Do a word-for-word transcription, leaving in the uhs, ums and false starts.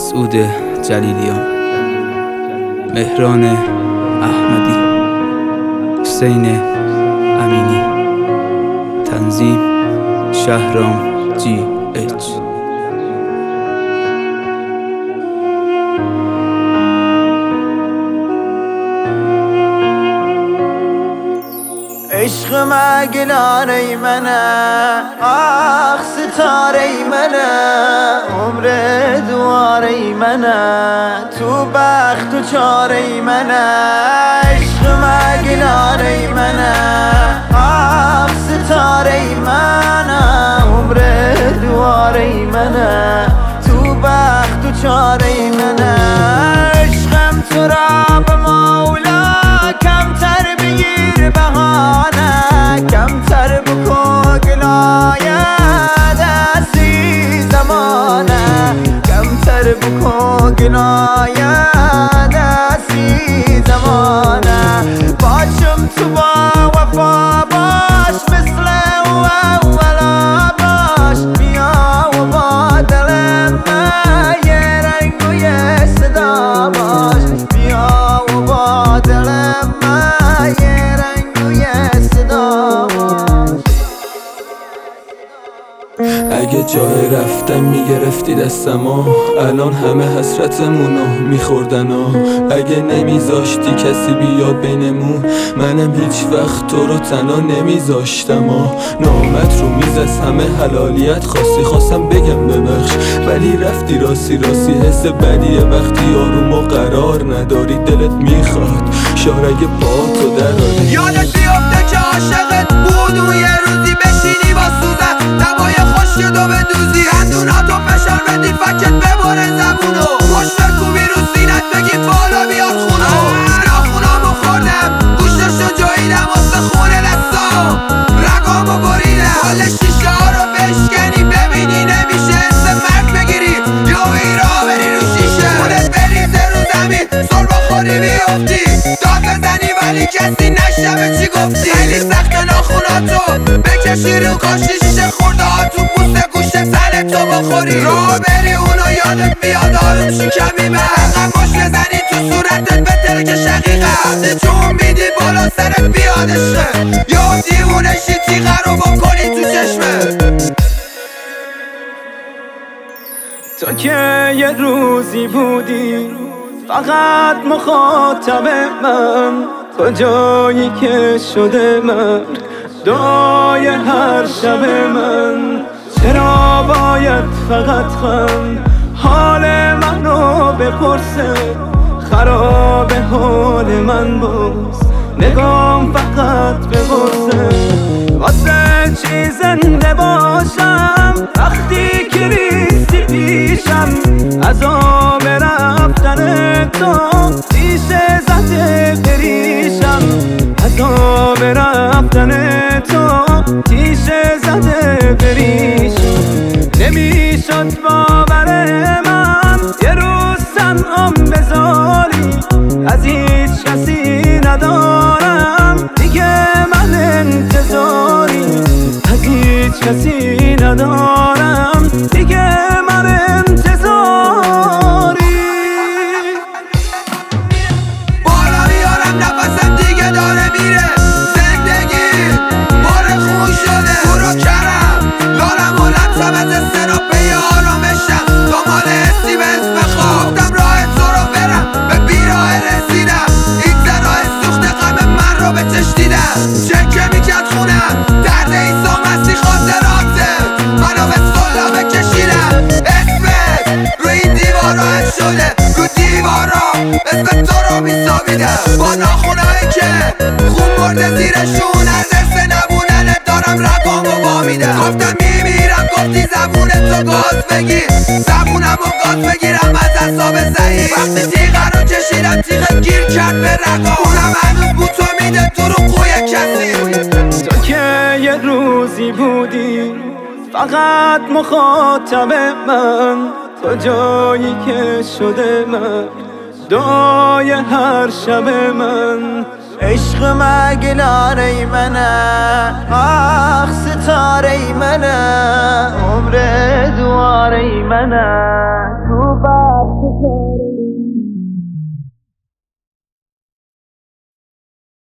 مسعود جلیلیان، مهران احمدی، حسین امینی، تنظیم شهرام جی اچ. عشق مگلانه منه، آخ ستاره منه، عمر دواره منه، تو بخت و چاره منه. عشق مگلانه منه، آخ ستاره منه، عمر دواره منه، تو بخت و چاره منه. عشقم تو را به مولا کمتر بگیر بهانه، کمتر بکن گلایه دستی زمانه، کمتر بکن گلایه دستی زمانه. باشم تو با وفا باش، مثل اولا باش، بیا و با دل من یه رنگ و یه صدا باش، بیا و با دل من یه رنگ و یه صدا باش. اگه جای رفتم میگرفتی دستمو، الان همه حسرتمونو میخوردن ها. اگه نمیذاشتی کسی بیاد بینمون، منم هیچ وقت تو رو تنها نمیذاشتم ها. نامت رو میز از همه حلالیت خواستی، خواستم بگم ببخش ولی رفتی راستی راستی. حس بدیه وقتی آروم و قرار نداری، دلت میخواد شارگ پاتو دراری. یادت بیفته که عاشقت بود اون یه روزی بشینی با سوزن دوای خوشگل و بدوزی، دندوناتو فشار بدی فکت بباره زبونو، خوش بکوبی رو سینت بگی بالا بیار خونو. ناخونامو خوردم گوشتشو جاییدم واسه خونه دستام، رگامو بریدم کل شیشه ها رو بشکنی ببینی نمیشه، اسم مرگ بگیری یا ایرا بری رو شیشه، خودت بریزه رو زمین سر بخوری بیفتی، داد بزنی ولی کسی نشنوه چی گفتی. خیلی سخت ناخوناتو بکشی رو کاشی، شیشه خورده ها تو پوست گوشت تن تو بخوری، راه بری اونو یادت بیاد آروم شی کمی به عقب باش بزنی تو صورتت بهتره که شقیقه وقتی جون میدی بالا سرت بیاد عشقه، یا دیوونه شی تیغه رو بکنی تو چشمه. تو که یه روزی بودی فقط مخاطب من، کجایی که شده من دعای هر شب من. چرا باید فقط خم حال منو بپرسه، خراب حال من باز نگام فقط بپرسه. واسه چی زنده باشم وقتی که ریستی پیشم، عذاب رفتن تو تیشه زده بریشم، عذاب رفتن تو تیشه زده بریشم. نمیشد باور من یه روز تنهام بذاری، از هیچ کسی ندارم دیگه من انتظاری، از هیچ کسی ندارم دیگه من انتظاری. بالا بیارم نفسم دیگه داره میره، زندگی بار خون شده برو کرم، لالم و لطفم از استراپه آرامشم، دنبال حسی به اسم خواستم راه تو رو برم، به بیراه رسیدم این زراه سوخت غم من رو به چش دیدم، چکه میکرد خونم درد ایسا مسیح خاطراته منو به سلامه کشیدم. اسمت رو این دیوارا شده رو دیوارا اسم تو رو میسابیدم، با ناخونایی که خون برده زیرشون از درس نبوننت دارم رگامو وامیدم. گفتم میمیرم گفتی زبون تو گاز بگیر، زبونم و گاز بگیرم از اصاب ضعیف، وقتی تیغه رو کشیدم تیغه گیر کرد به رگام، اونم هنوز بوتو میده تو رو قوی کسی. تو که یه روزی بودی فقط مخاطب من، کجایی که شده من دعای هر شب من. عشق مگلانه منه، آخ ستاره منه، عمر دواره منه.